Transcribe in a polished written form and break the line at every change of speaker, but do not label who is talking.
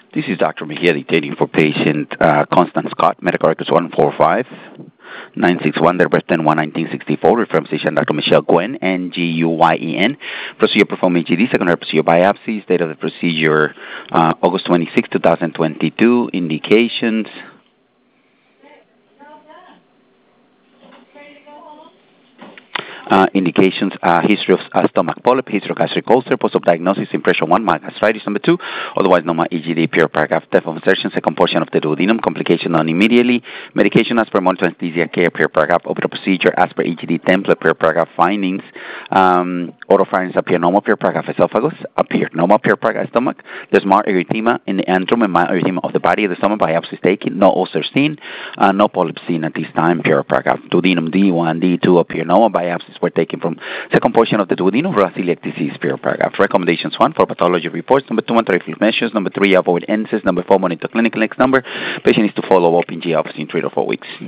This is Dr. Mejia dictating for patient Constance Scott, medical records 145-961, their birth 10/1/1964, reference physician Dr. Michelle Nguyen, Nguyen. Procedure performed EGD, secondary procedure biopsies, date of the procedure August 26, 2022, indications. Indications, history of stomach polyp, history of gastric ulcer, post-op diagnosis, impression 1, mild gastritis, number 2, otherwise normal EGD, pure paragraph, depth of insertion, second portion of the duodenum, complication known immediately, medication as per monitor anesthesia care, pure paragraph, operative procedure as per EGD template, pure paragraph findings, oropharynx appear normal, pure paragraph esophagus, appear normal, pure paragraph stomach, there's mild erythema in the antrum and mild erythema of the body of the stomach, biopsy is taken, no ulcer seen, no polyp seen at this time, pure paragraph, duodenum D1, D2 appear normal, biopsies were taken from second portion of the duodenum, celiac disease, pure paragraph. Recommendations 1 for pathology reports, number 2, monitoring measures, number 3, avoid NSAIDs, number 4, monitor clinical, next number, patient needs to follow up in GI office in 3 to 4 weeks.